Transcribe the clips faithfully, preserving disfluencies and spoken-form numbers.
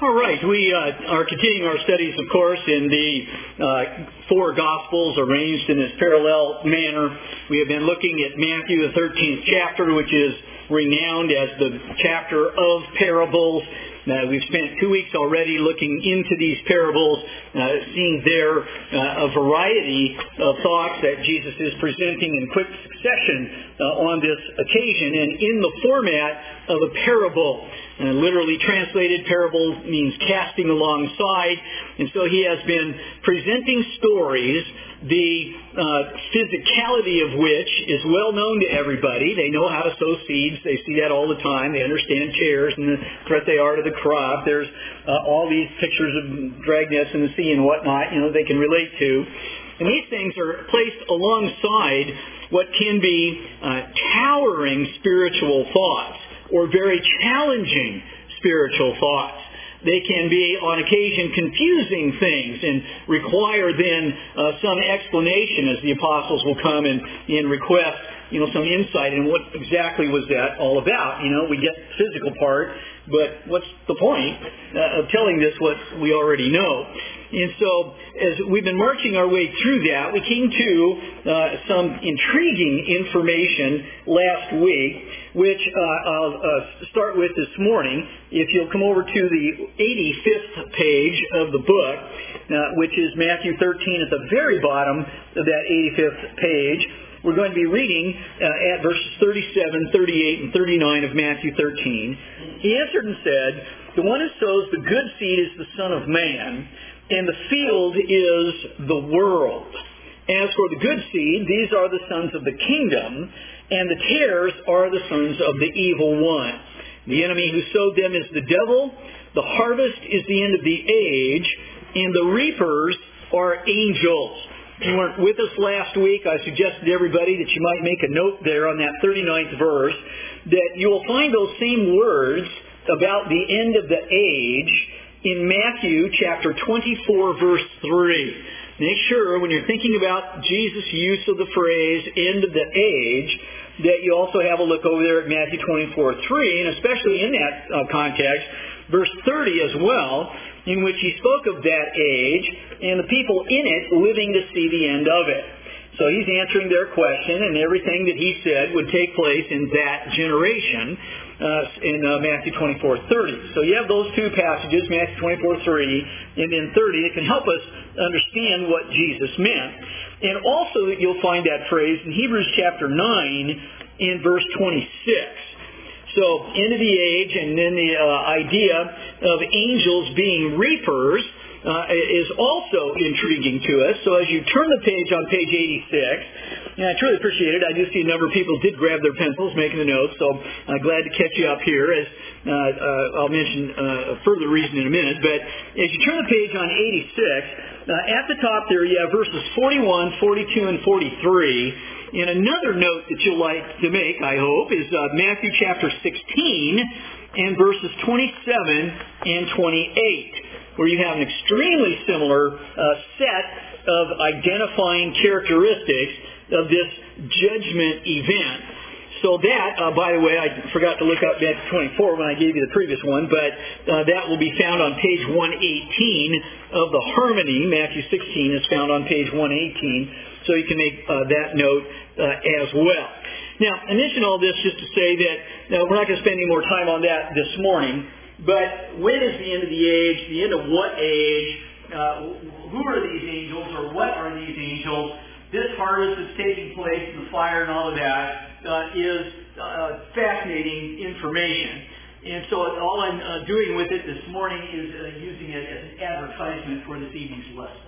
All right, we uh, are continuing our studies, of course, in the uh, four Gospels arranged in this parallel manner. We have been looking at Matthew, the thirteenth chapter, which is renowned as the chapter of parables. Uh, we've spent two weeks already looking into these parables, uh, seeing there uh, a variety of thoughts that Jesus is presenting in quick succession uh, on this occasion, and in the format of a parable. Uh, literally translated, parable means casting alongside, and so he has been presenting stories, the uh, physicality of which is well known to everybody. They know how to sow seeds. They see that all the time. They understand chairs and the threat they are to the crop. There's uh, all these pictures of dragnets in the sea and whatnot, you know, they can relate to. And these things are placed alongside what can be uh, towering spiritual thoughts, or very challenging spiritual thoughts. They can be, on occasion, confusing things and require then uh, some explanation, as the apostles will come and, and request, you know, some insight in what exactly was that all about. You know, we get the physical part, but what's the point uh, of telling this what we already know? And so, as we've been marching our way through that, we came to uh, some intriguing information last week, which uh, I'll uh, start with this morning. If you'll come over to the eighty-fifth page of the book, uh, which is Matthew thirteen, at the very bottom of that eighty-fifth page, we're going to be reading uh, at verses thirty-seven, thirty-eight, and thirty-nine of Matthew thirteen. He answered and said, "The one who sows the good seed is the Son of Man, and the field is the world. As for the good seed, these are the sons of the kingdom, and the tares are the sons of the evil one. The enemy who sowed them is the devil. The harvest is the end of the age, and the reapers are angels." If you weren't with us last week, I suggested to everybody that you might make a note there on that thirty-ninth verse, that you will find those same words about the end of the age in Matthew chapter twenty-four, verse three. Make sure when you're thinking about Jesus' use of the phrase end of the age, that you also have a look over there at Matthew twenty-four, three, and especially in that uh, context, verse thirty as well, in which he spoke of that age and the people in it living to see the end of it. So he's answering their question, and everything that he said would take place in that generation uh, in uh, Matthew twenty-four, thirty. So you have those two passages, Matthew twenty-four, three, and then thirty. It can help us understand what Jesus meant. And also you'll find that phrase in Hebrews chapter nine in verse twenty-six. So, end of the age, and then the uh, idea of angels being reapers uh, is also intriguing to us. So as you turn the page on page eighty-six, and I truly appreciate it. I do see a number of people did grab their pencils, making the notes, so I'm glad to catch you up here. As uh, uh, I'll mention uh, a further reason in a minute. But as you turn the page on eighty-six, uh, at the top there you have verses forty-one, forty-two, and forty-three. And another note that you'll like to make, I hope, is uh, Matthew chapter sixteen and verses twenty-seven and twenty-eight, where you have an extremely similar uh, set of identifying characteristics of this judgment event. So that, uh, by the way, I forgot to look up Matthew twenty-four when I gave you the previous one, but uh, that will be found on page one eighteen of the Harmony. Matthew sixteen is found on page one eighteen, so you can make uh, that note uh, as well. Now, I mention all this just to say that uh, we're not going to spend any more time on that this morning, but when is the end of the age? The end of what age? Uh, who are these angels, or what are these angels? This harvest that's taking place in the fire and all of that uh, is uh, fascinating information. And so all I'm uh, doing with it this morning is uh, using it as an advertisement for this evening's lesson.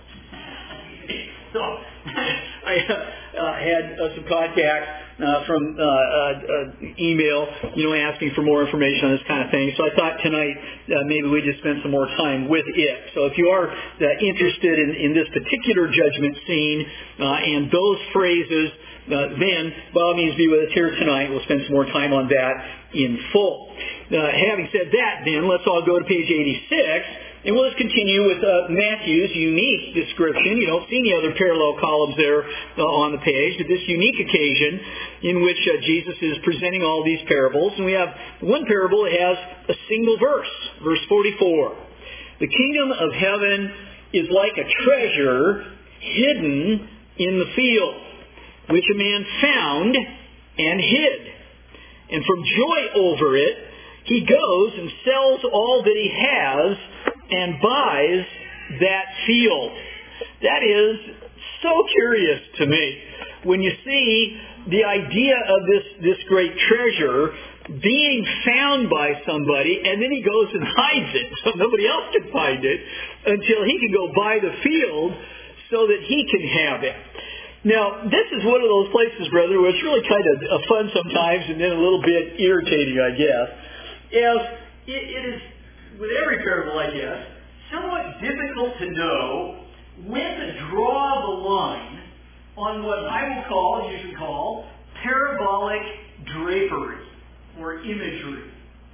So I uh, had uh, some contact uh, from uh, uh, email, you know, asking for more information on this kind of thing. So I thought tonight uh, maybe we just spend some more time with it. So if you are uh, interested in, in this particular judgment scene uh, and those phrases, uh, then by all means be with us here tonight. We'll spend some more time on that in full. Uh, having said that, then let's all go to page eighty-six. And we'll just continue with uh, Matthew's unique description. You don't see any other parallel columns there uh, on the page, but this unique occasion in which uh, Jesus is presenting all these parables. And we have one parable that has a single verse, verse forty-four. The kingdom of heaven is like a treasure hidden in the field, which a man found and hid. And from joy over it, he goes and sells all that he has and buys that field. That is so curious to me. When you see the idea of this, this great treasure being found by somebody, and then he goes and hides it so nobody else can find it until he can go buy the field so that he can have it. Now, this is one of those places, brother, where it's really kind of fun sometimes and then a little bit irritating, I guess. As it, it is, with every parable, I guess, somewhat difficult to know when to draw the line on what I will call, you should call, parabolic drapery or imagery,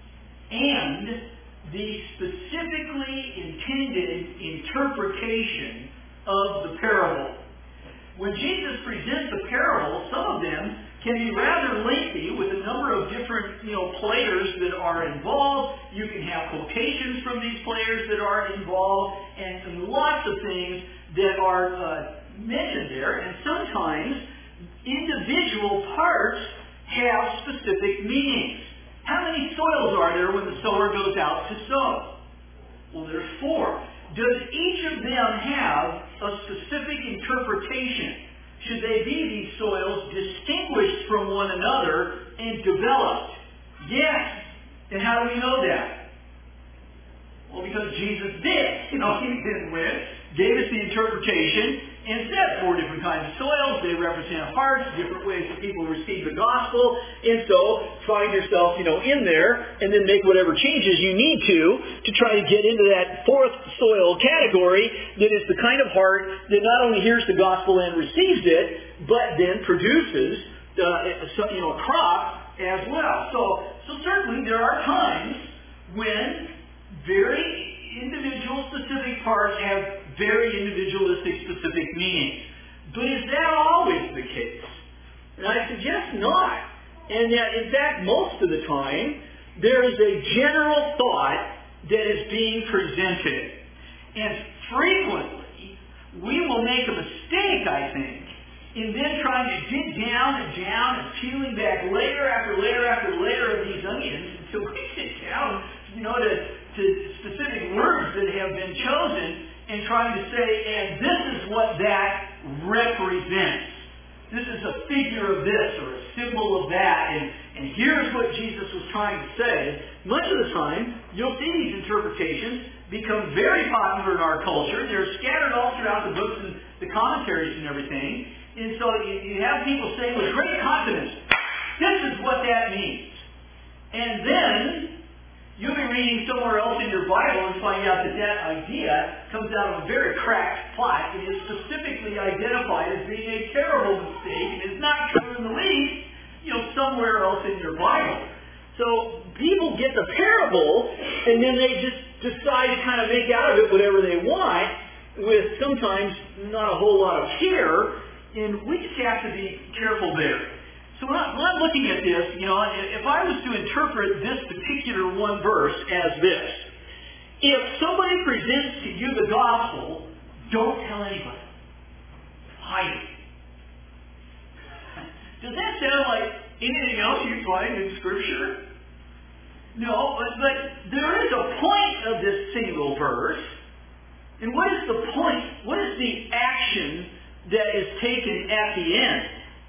and the specifically intended interpretation of the parable. When Jesus presents a parable, some of them can be rather lengthy with a number of different, you know, players that are involved. You can have quotations from these players that are involved, and, and lots of things that are uh, mentioned there. And sometimes individual parts have specific meanings. How many soils are there when the sower goes out to sow? Well, there's four. Does each of them have a specific interpretation? Should they be, these soils, distinguished from one another and developed? Yes. And how do we know that? Well, because Jesus did. You know, he didn't win. Gave us the interpretation and said four different kinds of soils. They represent hearts, different ways that people receive the gospel. And so find yourself, you know, in there and then make whatever changes you need to to try to get into that fourth soil category that is the kind of heart that not only hears the gospel and receives it, but then produces uh, you know, a crop as well. So, so certainly there are times when very individual specific parts have very individualistic specific meanings. But is that always the case? And I suggest not. And yet, in fact, most of the time, there is a general thought that is being presented. And frequently, we will make a mistake, I think, in then trying to dig down and down and peeling back layer after layer after layer of these onions until we get down, you know, to, to specific words that have been chosen and trying to say, and this is what that represents. This is a figure of this or a symbol of that, and, and here's what Jesus was trying to say. Much of the time, you'll see these interpretations become very popular in our culture. They're scattered all throughout the books and the commentaries and everything. And so you, you have people say with great confidence, this is what that means. And then you'll be reading somewhere else in your Bible and find out that that idea comes out of a very cracked plot and is specifically identified as being a terrible mistake and is not true in the least, you know, somewhere else in your Bible. So people get the parable and then they just decide to kind of make out of it whatever they want with sometimes not a whole lot of care, and we just have to be careful there. So when, I, when I'm looking at this, you know, if I was to interpret this particular one verse as this, if somebody presents to you the gospel, don't tell anybody. Hide it. Does that sound like anything else you find in Scripture? No, but, but there is a point of this single verse. And what is the point? What is the action that is taken at the end?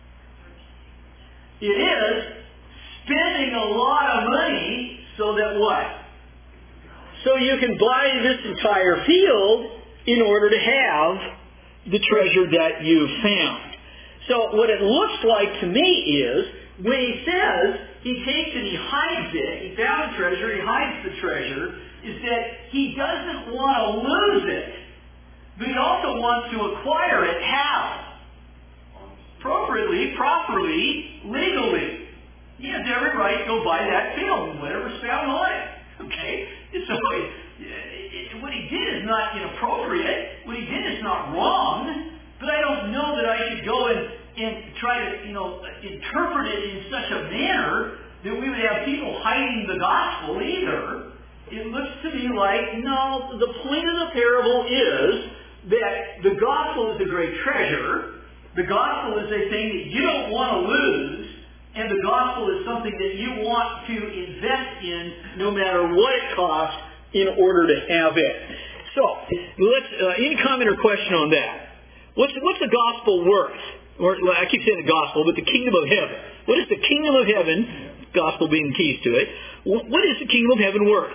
It is spending a lot of money so that what? So you can buy this entire field in order to have the treasure that you've found. So what it looks like to me is, when he says he takes and he hides it, he found a treasure, he hides the treasure, is that he doesn't want to lose it, but he also wants to acquire it. How? Appropriately, properly, legally. He has every right to go buy that field, whatever's found on it. Okay? So it, it, what he did is not inappropriate. What he did is not wrong. But I don't know that I should go and, and try to, you know, interpret it in such a manner that we would have people hiding the gospel either. It looks to me be like, no, the point of the parable is that the gospel is a great treasure. The gospel is a thing that you don't want to lose, and the gospel is something that you want to invest in no matter what it costs in order to have it. So, let's, uh, any comment or question on that? What's, what's the gospel worth? Or, I keep saying the gospel, but the kingdom of heaven. What is the kingdom of heaven, gospel being the keys to it, what is the kingdom of heaven worth?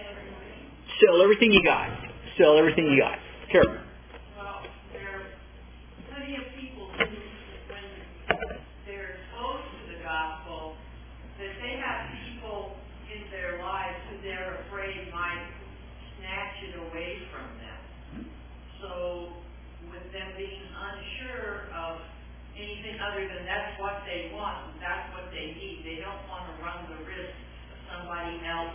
Sell everything you got. Sell everything you got. Carol. Well, there are plenty of people who, when they're exposed to the gospel, that they have people in their lives who they're afraid might snatch it away from them. So, with them being unsure of anything other than that's what they want, and that's what they need, they don't want to run the risk of somebody else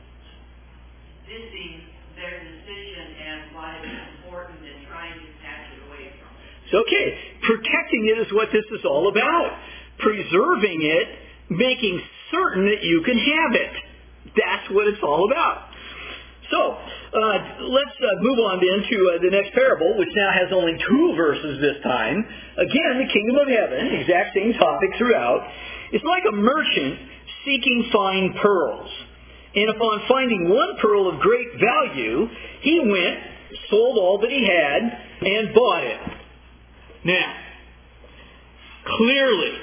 dissing their decision and what is important and trying to snatch it away from them. It's okay. Protecting it is what this is all about. Preserving it, making certain that you can have it. That's what it's all about. So, uh, let's uh, move on then to uh, the next parable, which now has only two verses this time. Again, the kingdom of heaven, exact same topic throughout. It's like a merchant seeking fine pearls. And upon finding one pearl of great value, he went, sold all that he had, and bought it. Now, clearly,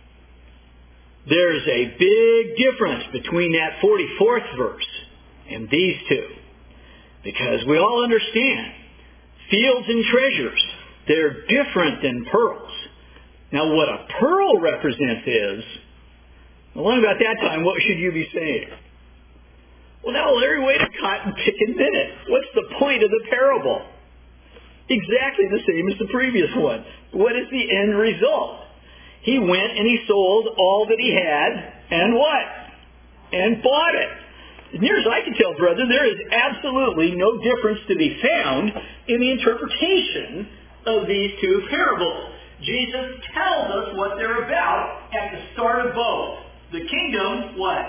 there's a big difference between that forty-fourth verse and these two. Because we all understand, fields and treasures, they're different than pearls. Now, what a pearl represents is, well, what about that time, what should you be saying? Well, now Larry, wait a cotton picking minute. What's the point of the parable? Exactly the same as the previous one. What is the end result? He went and he sold all that he had, and what? And bought it. As near as I can tell, brother, there is absolutely no difference to be found in the interpretation of these two parables. Jesus tells us what they're about at the start of both. The kingdom, what?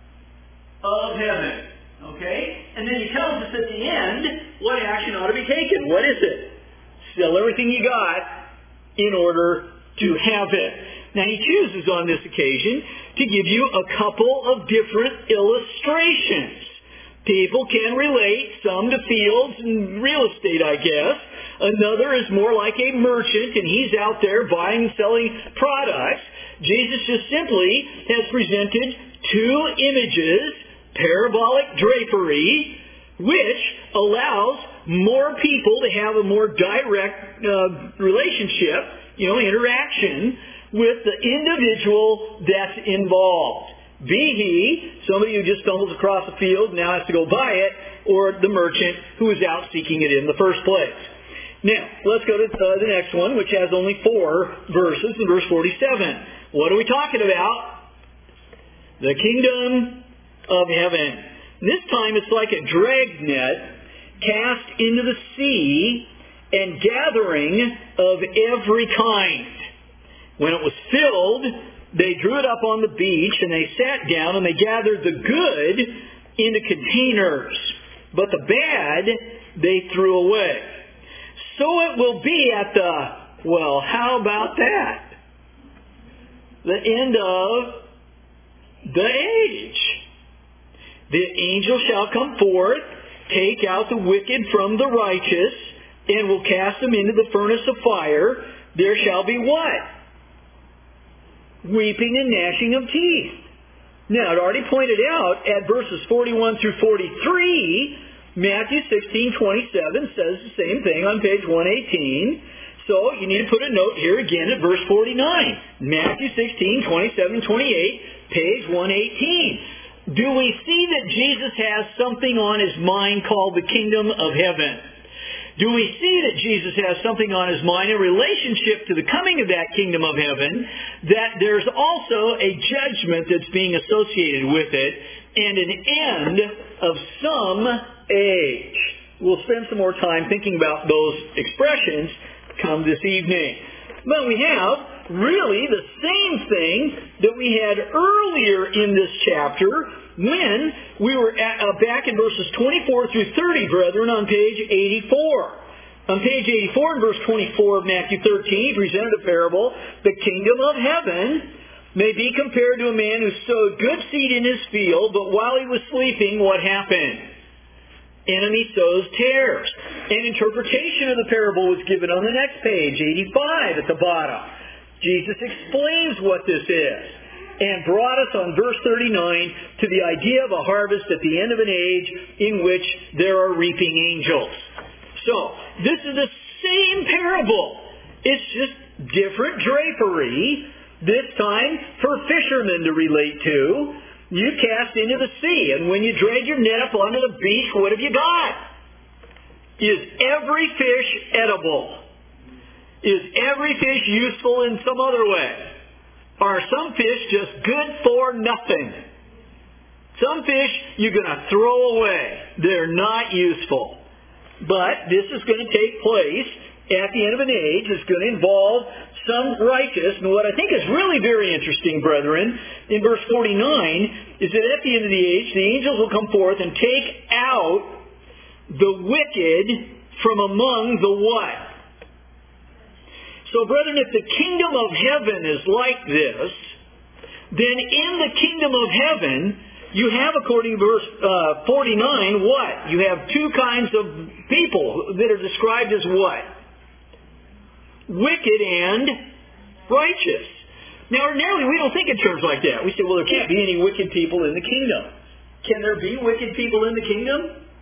Of heaven. Okay? And then he tells us at the end what action ought to be taken. What is it? Sell everything you got in order to have it. Now he chooses on this occasion to give you a couple of different illustrations. People can relate, some to fields and real estate, I guess. Another is more like a merchant, and he's out there buying and selling products. Jesus just simply has presented two images, parabolic drapery, which allows more people to have a more direct uh, relationship, you know, interaction with the individual that's involved. Be he somebody who just stumbles across a field and now has to go buy it, or the merchant who is out seeking it in the first place. Now, let's go to uh, the next one, which has only four verses, in verse forty-seven. What are we talking about? The kingdom of heaven. This time it's like a dragnet cast into the sea and gathering of every kind. When it was filled, they drew it up on the beach and they sat down and they gathered the good into containers. But the bad they threw away. So it will be at the, well, how about that? The end of the age. The angel shall come forth, take out the wicked from the righteous, and will cast them into the furnace of fire. There shall be what? Weeping and gnashing of teeth. Now, it already pointed out at verses forty-one through forty-three, Matthew sixteen twenty-seven says the same thing on page one eighteen. So you need to put a note here again at verse forty-nine. Matthew sixteen twenty-seven twenty-eight, page one eighteen. Do we see that Jesus has something on his mind called the kingdom of heaven? Do we see that Jesus has something on his mind in relationship to the coming of that kingdom of heaven, that there's also a judgment that's being associated with it, and an end of some age? We'll spend some more time thinking about those expressions come this evening. But we have really the same thing that we had earlier in this chapter when we were at, uh, back in verses twenty-four through thirty, brethren, on page eighty-four. On page eighty-four, in verse twenty-four of Matthew thirteen, he presented a parable. The kingdom of heaven may be compared to a man who sowed good seed in his field, but while he was sleeping, what happened? Enemy sows tares. An interpretation of the parable was given on the next page, eighty-five at the bottom. Jesus explains what this is and brought us on verse thirty-nine to the idea of a harvest at the end of an age in which there are reaping angels. So, this is the same parable. It's just different drapery, this time for fishermen to relate to. You cast into the sea, and when you drag your net up onto the beach, what have you got? Is every fish edible? Is every fish useful in some other way? Are some fish just good for nothing? Some fish you're going to throw away. They're not useful. But this is going to take place at the end of an age. It's going to involve some righteous. And what I think is really very interesting, brethren, in verse forty-nine, is that at the end of the age, the angels will come forth and take out the wicked from among the what? So, brethren, if the kingdom of heaven is like this, then in the kingdom of heaven, you have, according to verse uh, forty-nine, what? You have two kinds of people that are described as what? Wicked and righteous. Now, ordinarily, we don't think in terms like that. We say, well, there can't be any wicked people in the kingdom. Can there be wicked people in the kingdom?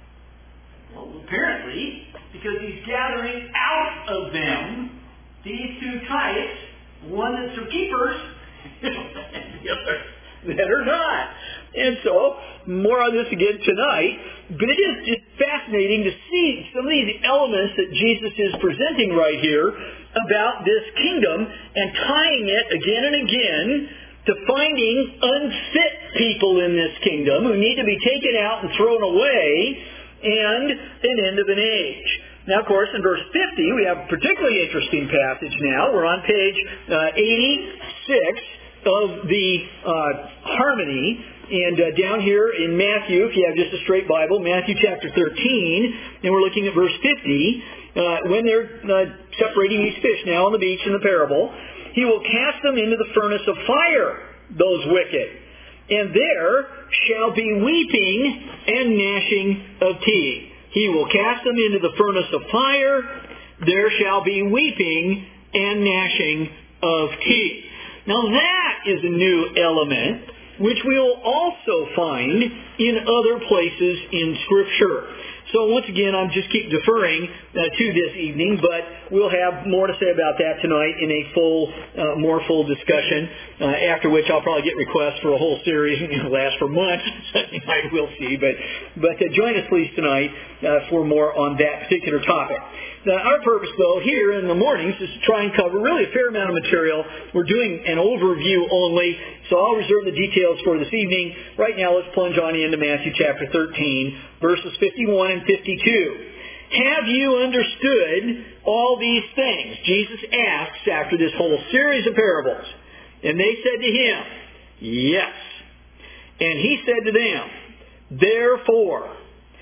Well, apparently, because he's gathering out of them these two types, one that's for keepers, and the other that are not. And so, more on this again tonight, but it is just fascinating to see some of these elements that Jesus is presenting right here about this kingdom and tying it again and again to finding unfit people in this kingdom who need to be taken out and thrown away and an end of an age. Now, of course, in verse fifty, we have a particularly interesting passage now. We're on page uh, eighty-six of the uh, Harmony. And uh, down here in Matthew, if you have just a straight Bible, Matthew chapter thirteen, and we're looking at verse fifty, uh, when they're uh, separating these fish now on the beach in the parable, he will cast them into the furnace of fire, those wicked. And there shall be weeping and gnashing of teeth. He will cast them into the furnace of fire, there shall be weeping and gnashing of teeth. Now that is a new element which we will also find in other places in Scripture. So once again, I'm just keep deferring uh, to this evening, but we'll have more to say about that tonight in a full, uh, more full discussion, uh, after which I'll probably get requests for a whole series, and it'll last for months. I will see, but, but uh, join us please tonight uh, for more on that particular topic. Now, our purpose, though, here in the mornings is to try and cover really a fair amount of material. We're doing an overview only, so I'll reserve the details for this evening. Right now, let's plunge on into Matthew chapter thirteen, verses fifty-one and fifty-two. Have you understood all these things? Jesus asks after this whole series of parables. And they said to him, yes. And he said to them, therefore,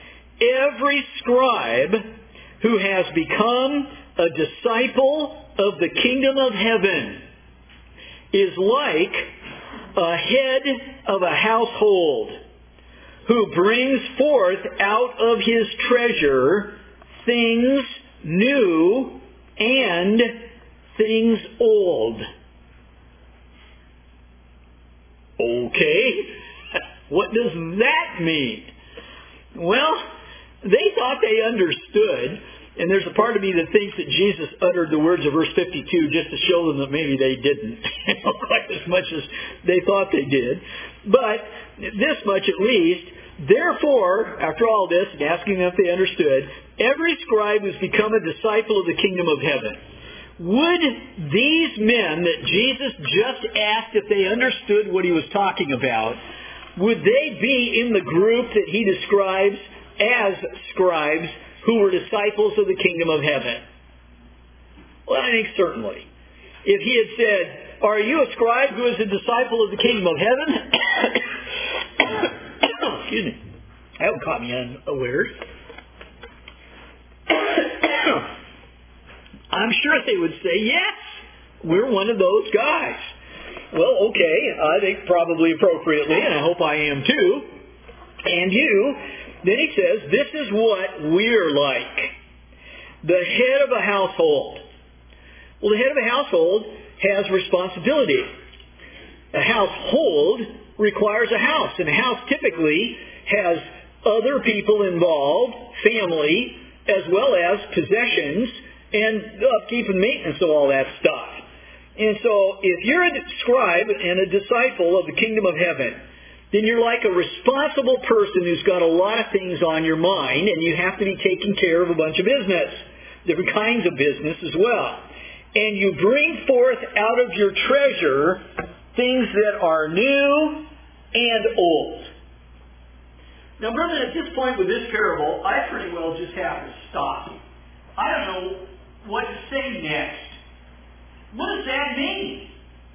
every scribe who has become a disciple of the kingdom of heaven is like a head of a household who brings forth out of his treasure things new and things old. Okay, what does that mean? Well, they thought they understood, and there's a part of me that thinks that Jesus uttered the words of verse fifty-two just to show them that maybe they didn't, quite as much as they thought they did. But this much at least, therefore, after all this, and asking them if they understood, every scribe who's become a disciple of the kingdom of heaven, would these men that Jesus just asked if they understood what he was talking about, would they be in the group that he describes as scribes who were disciples of the kingdom of heaven? Well, I think certainly. If he had said, are you a scribe who is a disciple of the kingdom of heaven? Excuse me. That would caught me unawares. I'm sure they would say, yes, we're one of those guys. Well, okay, I think probably appropriately, and I hope I am too. And you, then he says, this is what we're like. The head of a household. Well, the head of a household has responsibility. A household requires a house, and a house typically has other people involved, family, as well as possessions, and upkeep and maintenance of all that stuff. And so, if you're a scribe and a disciple of the kingdom of heaven, then you're like a responsible person who's got a lot of things on your mind, and you have to be taking care of a bunch of business, different kinds of business as well. And you bring forth out of your treasure things that are new and old. Now, brother, at this point with this parable, I pretty well just have to stop. I don't know what to say next. What does that mean?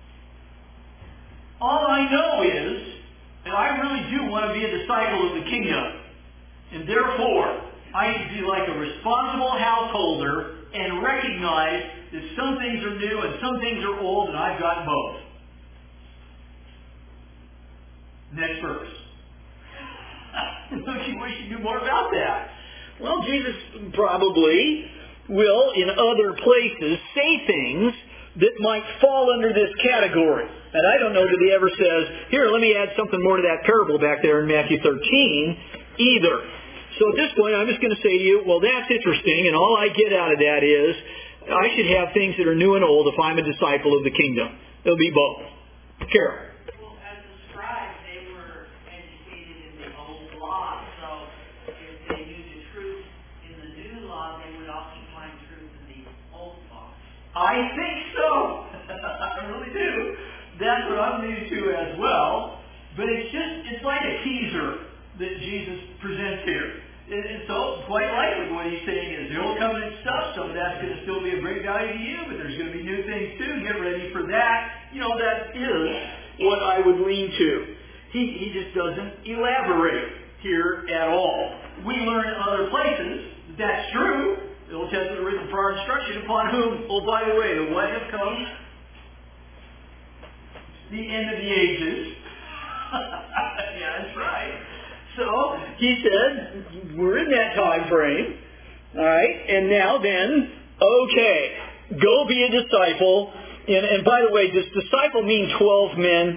All I know is that I really do want to be a disciple of the kingdom. And therefore, I need to be like a responsible householder and recognize that some things are new and some things are old, and I've got both. Next verse. Don't you wish you knew more about that? Well, Jesus probably will, in other places, say things that might fall under this category. And I don't know that he ever says, here, let me add something more to that parable back there in Matthew thirteen, either. So at this point, I'm just going to say to you, well, that's interesting, and all I get out of that is, I should have things that are new and old if I'm a disciple of the kingdom. It'll be both. Carol. Well, as a scribe, they were educated in the old law, so if they knew the truth in the new law, they would often find truth in the old law. I think so. I really do. That's what I'm leading to as well. But it's just, it's like a teaser that Jesus presents here. And so, quite likely what he's saying is the old covenant stuff, some of that's going to still be of great value to you, but there's going to be new things too. Get ready for that. You know, that is what I would lean to. He, he just doesn't elaborate here at all. We learn in other places that that's true. The Old Testament is written for our instruction, upon whom, oh, by the way, the what have come? The end of the ages. Yeah, that's right. So, he said, we're in that time frame. All right, and now then, okay, go be a disciple. And, and by the way, does disciple mean twelve men?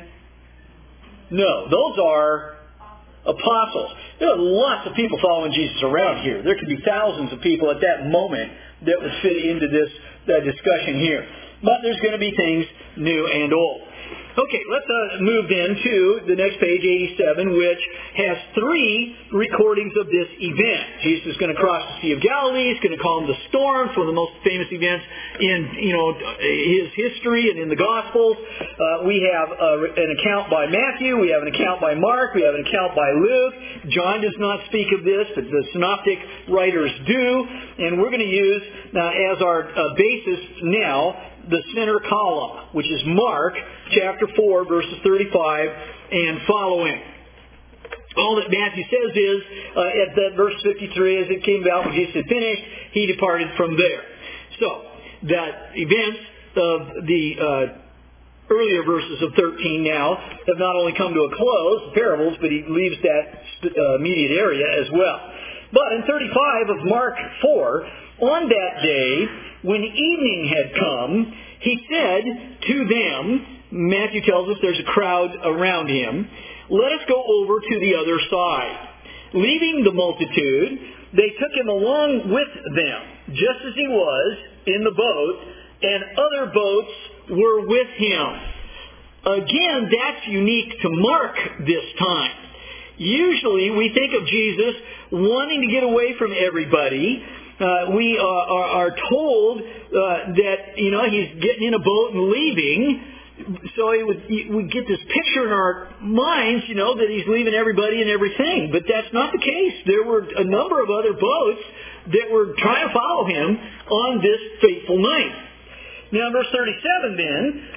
No, those are apostles. There are lots of people following Jesus around here. There could be thousands of people at that moment that would fit into this uh, discussion here. But there's going to be things new and old. Okay, let's uh, move then to the next page, eighty-seven, which has three recordings of this event. Jesus is going to cross the Sea of Galilee. He's going to calm the storm. It's one of the most famous events in, you know, his history and in the Gospels. Uh, we have uh, an account by Matthew. We have an account by Mark. We have an account by Luke. John does not speak of this, but the synoptic writers do. And we're going to use uh, as our uh, basis now the center column, which is Mark chapter four, verses thirty-five and following. All that Matthew says is, uh, at that verse fifty-three, as it came about when Jesus had finished, he departed from there. So, that events of the uh, earlier verses of thirteen now have not only come to a close, the parables, but he leaves that uh, immediate area as well. But in thirty-five of Mark four, on that day, when evening had come, he said to them, Matthew tells us there's a crowd around him, let us go over to the other side. Leaving the multitude, they took him along with them, just as he was in the boat, and other boats were with him. Again, that's unique to Mark this time. Usually we think of Jesus wanting to get away from everybody. Uh, we are, are, are told uh, that, you know, he's getting in a boat and leaving. So it would, we get this picture in our minds, you know, that he's leaving everybody and everything. But that's not the case. There were a number of other boats that were trying to follow him on this fateful night. Now, verse thirty-seven then,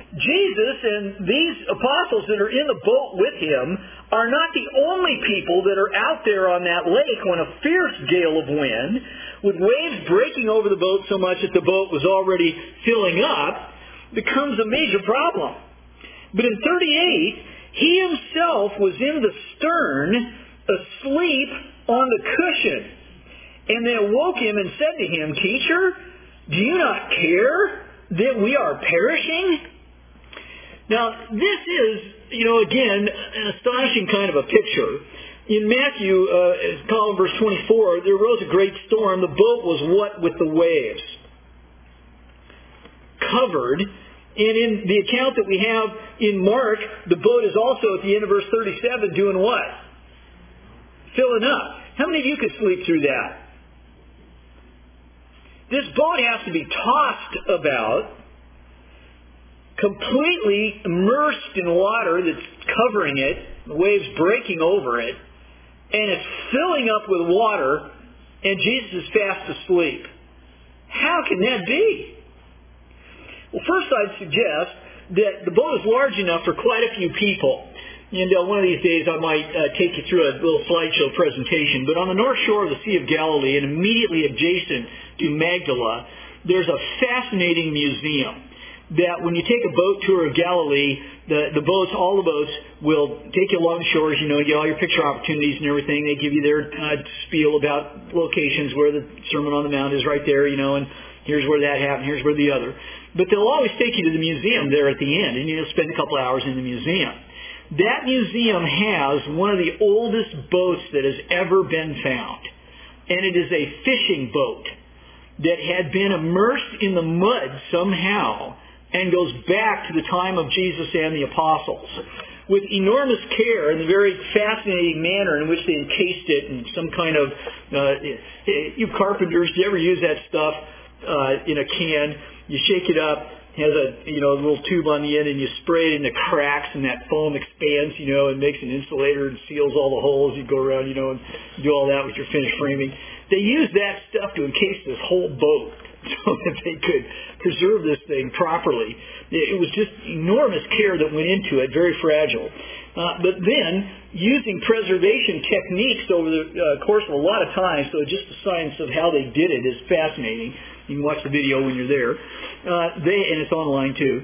Jesus and these apostles that are in the boat with him are not the only people that are out there on that lake when a fierce gale of wind, with waves breaking over the boat so much that the boat was already filling up, becomes a major problem. But in thirty-eight, he himself was in the stern, asleep on the cushion. And they awoke him and said to him, Teacher, do you not care that we are perishing? Now, this is, you know, again, an astonishing kind of a picture. In Matthew, uh, column verse twenty-four, there arose a great storm. The boat was what with the waves? Covered. And in the account that we have in Mark, the boat is also at the end of verse thirty-seven doing what? Filling up. How many of you could sleep through that? This boat has to be tossed about, completely immersed in water that's covering it, the waves breaking over it, and it's filling up with water, and Jesus is fast asleep. How can that be? Well, first I'd suggest that the boat is large enough for quite a few people. And uh, one of these days I might uh, take you through a little slideshow presentation. But on the north shore of the Sea of Galilee and immediately adjacent to Magdala, there's a fascinating museum that when you take a boat tour of Galilee, the, the boats, all the boats will take you along the shores, you know, you get all your picture opportunities and everything. They give you their uh, spiel about locations where the Sermon on the Mount is right there, you know, and here's where that happened, here's where the other. But they'll always take you to the museum there at the end, and you'll spend a couple hours in the museum. That museum has one of the oldest boats that has ever been found. And it is a fishing boat that had been immersed in the mud somehow and goes back to the time of Jesus and the apostles. With enormous care and the very fascinating manner in which they encased it in some kind of, uh, you carpenters, do you ever use that stuff uh, in a can? You shake it up, has a you know a little tube on the end, and you spray it in the cracks, and that foam expands, you know, and makes an insulator and seals all the holes. You go around, you know, and do all that with your finished framing. They use that stuff to encase this whole boat so that they could preserve this thing properly. It was just enormous care that went into it, very fragile. Uh, but then, using preservation techniques over the uh, course of a lot of time, so just the science of how they did it is fascinating. You can watch the video when you're there. Uh, they and it's online too.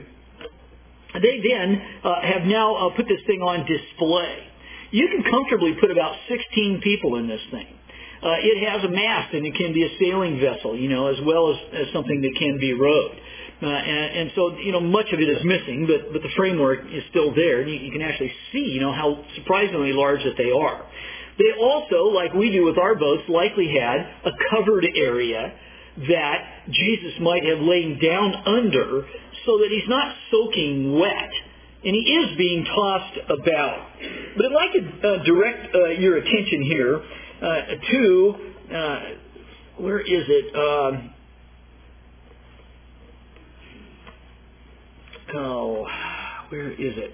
They then uh, have now uh, put this thing on display. You can comfortably put about sixteen people in this thing. Uh, it has a mast, and it can be a sailing vessel, you know, as well as, as something that can be rowed. Uh, and, and so, you know, much of it is missing, but, but the framework is still there. And you, you can actually see, you know, how surprisingly large that they are. They also, like we do with our boats, likely had a covered area that Jesus might have lain down under so that he's not soaking wet. And he is being tossed about. But I'd like to uh, direct uh, your attention here uh, to, uh, where is it? Um, oh, where is it?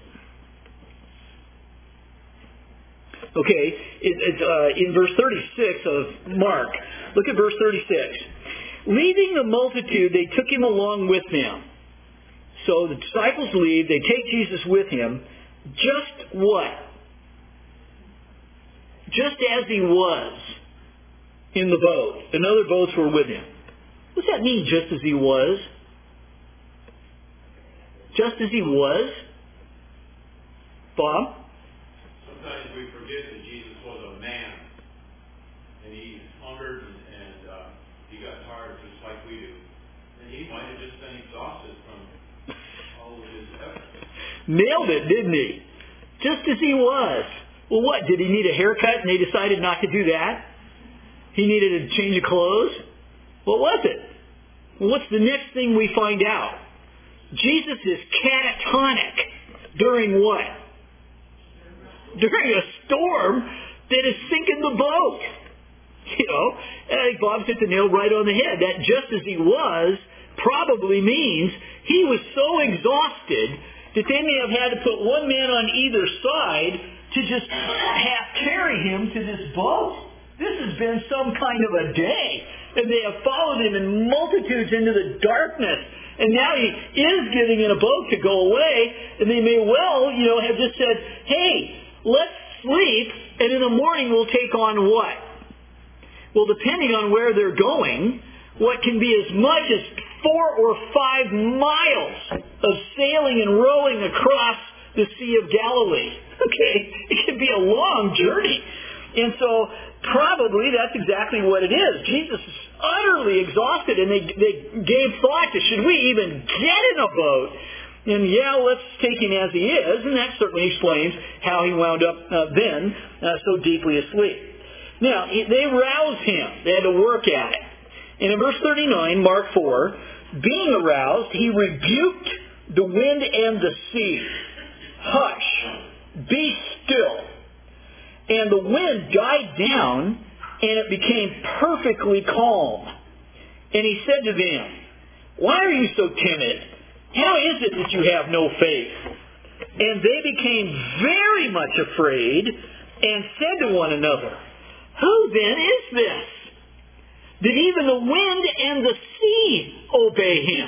Okay, it, it's uh, in verse thirty-six of Mark. Look at verse thirty-six. Leaving the multitude, they took him along with them. So the disciples leave, they take Jesus with him. Just what? Just as he was in the boat. And other boats were with him. What does that mean, just as he was? Just as he was? Bob? Sometimes we forget that Jesus was a man. And he hungered and, and uh, he got tired just like we do. And he might have just been exhausted from all of his efforts. Nailed it, didn't he? Just as he was. Well, what? Did he need a haircut and they decided not to do that? He needed a change of clothes? What was it? Well, what's the next thing we find out? Jesus is catatonic during what? During a storm that is sinking the boat. You know, I think Bob hit the nail right on the head. That just as he was probably means he was so exhausted that they may have had to put one man on either side to just half carry him to this boat. This has been some kind of a day. And they have followed him in multitudes into the darkness And now he is getting in a boat to go away, and they may well, you know, have just said, hey, let's sleep, and in the morning we'll take on what? Well, depending on where they're going, what can be as much as four or five miles of sailing and rowing across the Sea of Galilee. Okay? It can be a long journey. And so probably that's exactly what it is. Jesus is utterly exhausted, and they, they gave thought to, should we even get in a boat? And yeah, let's take him as he is, and that certainly explains how he wound up uh, then uh, so deeply asleep. Now, they roused him. They had to work at it. And in verse thirty-nine, Mark four, being aroused, he rebuked the wind and the sea. Hush, be still. And the wind died down, and it became perfectly calm. And he said to them, why are you so timid? How is it that you have no faith? And they became very much afraid and said to one another, who then is this, that even the wind and the sea obey him?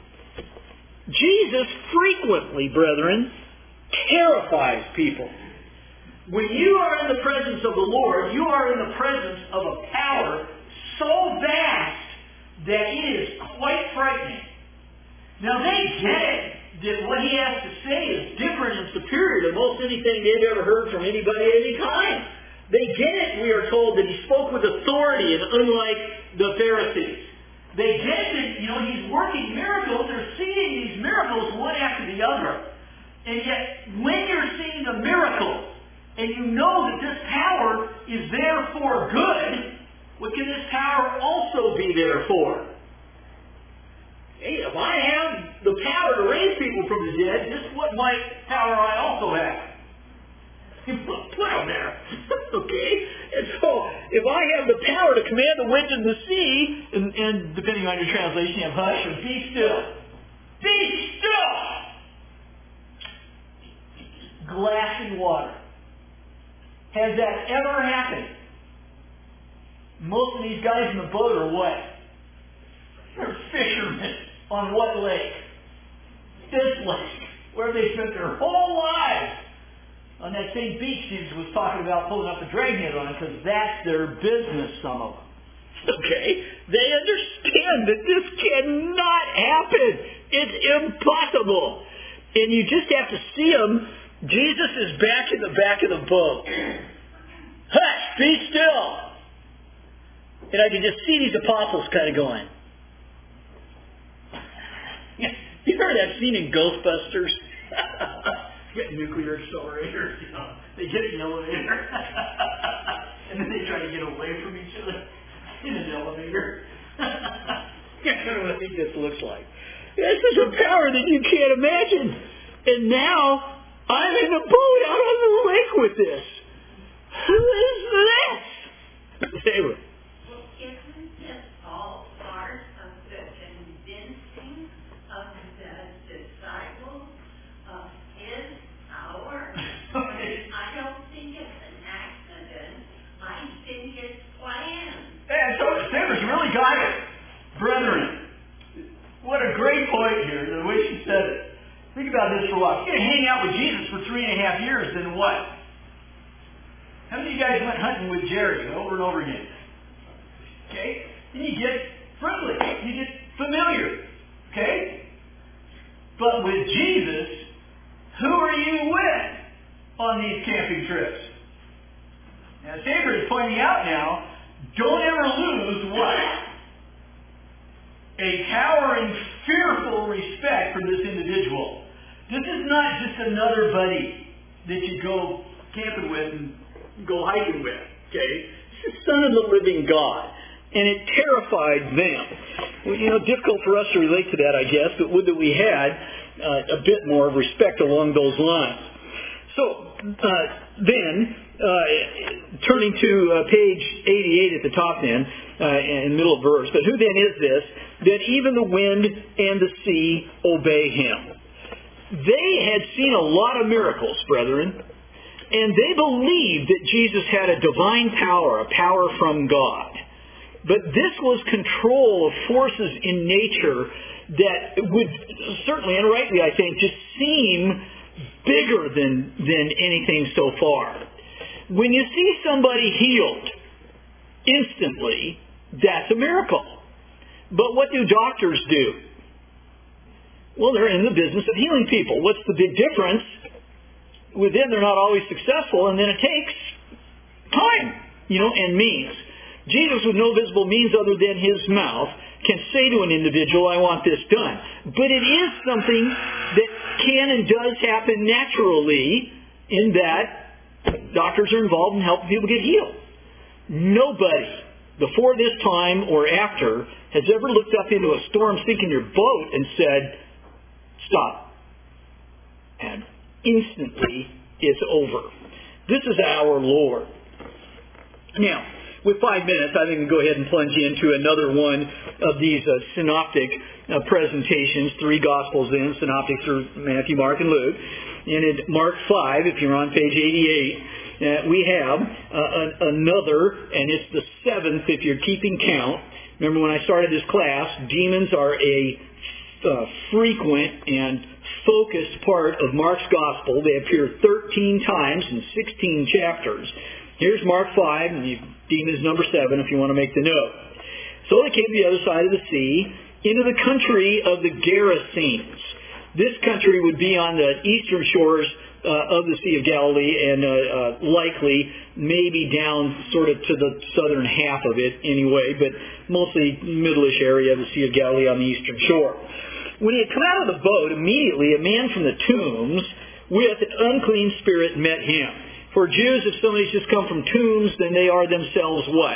Jesus frequently, brethren, terrifies people. When you are in the presence of the Lord, you are in the presence of a power so vast that it is quite frightening. Now they get it, that what he has to say is different and superior to most anything they've ever heard from anybody at any time. They get it, we are told, that he spoke with authority, and unlike the Pharisees. They get that, you know, he's working miracles. They're seeing these miracles one after the other. And yet, when you're seeing the miracles, and you know that this power is there for good, what can this power also be there for? Hey, if I have the power to raise people from the dead, this is what my power I also have. Put them there. Okay? And so, if I have the power to command the wind and the sea, and, and depending on your translation, you have hush or be still. Be still! Glassy water. Has that ever happened? Most of these guys in the boat are what? They're fishermen. On what lake? This lake. Where they spent their whole lives. On that same beach Jesus was talking about pulling up a dragnet on, because that's their business, some of them. Okay? They understand that this cannot happen. It's impossible. And you just have to see them. Jesus is back in the back of the boat. Hush, be still. And I can just see these apostles kind of going. You heard that scene in Ghostbusters? Get nuclear accelerators, you know. They get in the elevator. And then they try to get away from each other in an elevator. That's what I think this looks like. This is a power that you can't imagine. And now, I'm in a boat out on the lake with this. Who is this? Anyway. Well, isn't this all part of the convincing of the disciples of his power? I don't think it's an accident. I think it's planned. And so Sarah's really got it. Brethren, what a great point here, the way she said it. Think about this for a while. If you're going to hang out with Jesus for three and a half years, then what? How many of you guys went hunting with Jerry over and over again? Okay? Then you get friendly. You get familiar. Okay? But with Jesus, who are you with on these camping trips? Now, Saber is pointing out now, don't ever lose what? A towering, fearful respect for this individual. This is not just another buddy that you go camping with and go hiking with. Okay? This is the Son of the living God. And it terrified them. Well, you know, difficult for us to relate to that, I guess, but would that we had uh, a bit more respect along those lines. So, uh, then, uh, turning to uh, page eighty-eight at the top then, uh, in the middle of verse, but who then is this, that even the wind and the sea obey him? They had seen a lot of miracles, brethren, and they believed that Jesus had a divine power, a power from God. But this was control of forces in nature that would certainly, and rightly I think, just seem bigger than, than anything so far. When you see somebody healed instantly, that's a miracle. But what do doctors do? Well, they're in the business of healing people. What's the big difference? With them, they're not always successful, and then it takes time, you know, and means. Jesus, with no visible means other than his mouth, can say to an individual, I want this done. But it is something that can and does happen naturally in that doctors are involved in helping people get healed. Nobody, before this time or after, has ever looked up into a storm sinking your boat and said, stop. And instantly it's over. This is our Lord. Now, with five minutes, I think we can go ahead and plunge into another one of these uh, synoptic uh, presentations, three Gospels in, synoptics are Matthew, Mark, and Luke. And in Mark five, if you're on page eighty-eight, uh, we have uh, an, another, and it's the seventh if you're keeping count. Remember when I started this class, demons are a uh, frequent and focused part of Mark's Gospel. They appear thirteen times in sixteen chapters. Here's Mark five, and demons number seven if you want to make the note. So they came to the other side of the sea, into the country of the Gerasenes. This country would be on the eastern shores uh, of the Sea of Galilee, and uh, uh, likely maybe down sort of to the southern half of it anyway, but mostly middle-ish area of the Sea of Galilee on the eastern shore. When he had come out of the boat, immediately a man from the tombs with an unclean spirit met him. For Jews, if somebody's just come from tombs, then they are themselves what?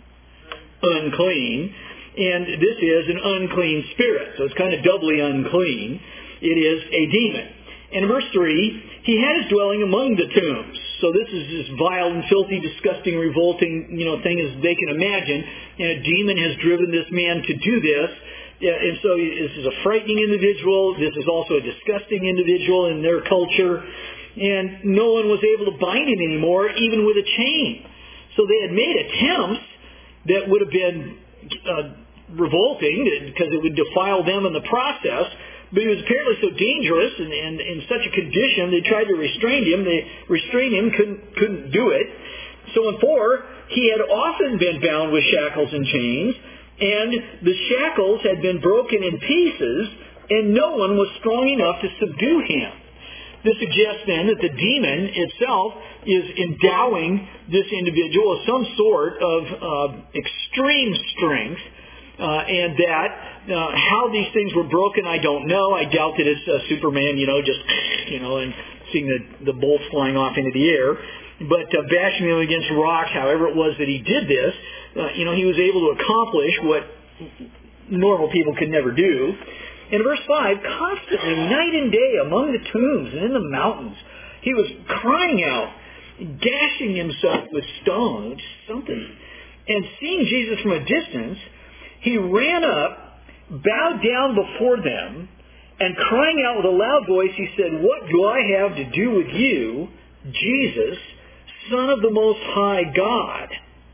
Unclean. And this is an unclean spirit. So it's kind of doubly unclean. It is a demon. And in verse three, he had his dwelling among the tombs. So this is as vile and filthy, disgusting, revolting, you know, thing as they can imagine. And a demon has driven this man to do this. And so this is a frightening individual. This is also a disgusting individual in their culture. And no one was able to bind him anymore, even with a chain. So they had made attempts that would have been uh, revolting because it would defile them in the process. But he was apparently so dangerous and, and in such a condition, they tried to restrain him. They restrained him, couldn't, couldn't do it. So in four, he had often been bound with shackles and chains, and the shackles had been broken in pieces, and no one was strong enough to subdue him. This suggests then that the demon itself is endowing this individual with some sort of uh, extreme strength, uh, and that uh, how these things were broken, I don't know. I doubt that it's uh, Superman, you know, just, you know, and seeing the, the bolts flying off into the air. But uh, bashing them against rocks, however it was that he did this, uh, you know, he was able to accomplish what normal people could never do. In verse five, constantly, night and day, among the tombs and in the mountains, he was crying out, gashing himself with stones, something. And seeing Jesus from a distance, he ran up, bowed down before them, and crying out with a loud voice, he said, "What do I have to do with you, Jesus, Son of the Most High God?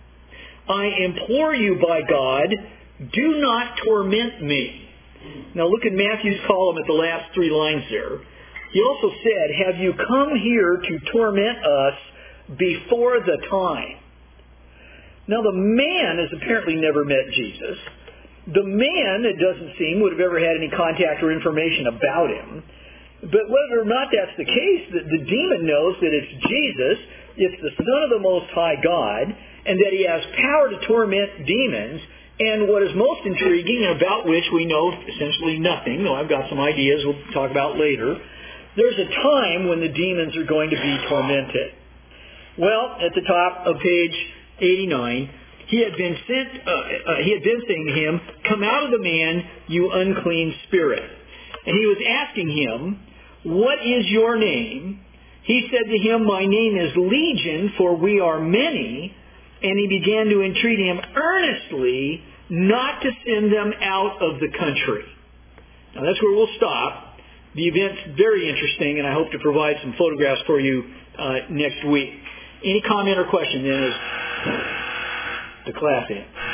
I implore you by God, do not torment me." Now look at Matthew's column at the last three lines there. He also said, "Have you come here to torment us before the time?" Now the man has apparently never met Jesus. The man, it doesn't seem, would have ever had any contact or information about him. But whether or not that's the case, the, the demon knows that it's Jesus, it's the Son of the Most High God, and that he has power to torment demons. And what is most intriguing, and about which we know essentially nothing, though I've got some ideas we'll talk about later, there's a time when the demons are going to be tormented. Well, at the top of page eighty-nine, he had been sent. Uh, uh, he had been saying to him, "Come out of the man, you unclean spirit." And he was asking him, "What is your name?" He said to him, "My name is Legion, for we are many." And he began to entreat him earnestly not to send them out of the country. Now that's where we'll stop. The event's very interesting, and I hope to provide some photographs for you uh, next week. Any comment or question then as the class ends?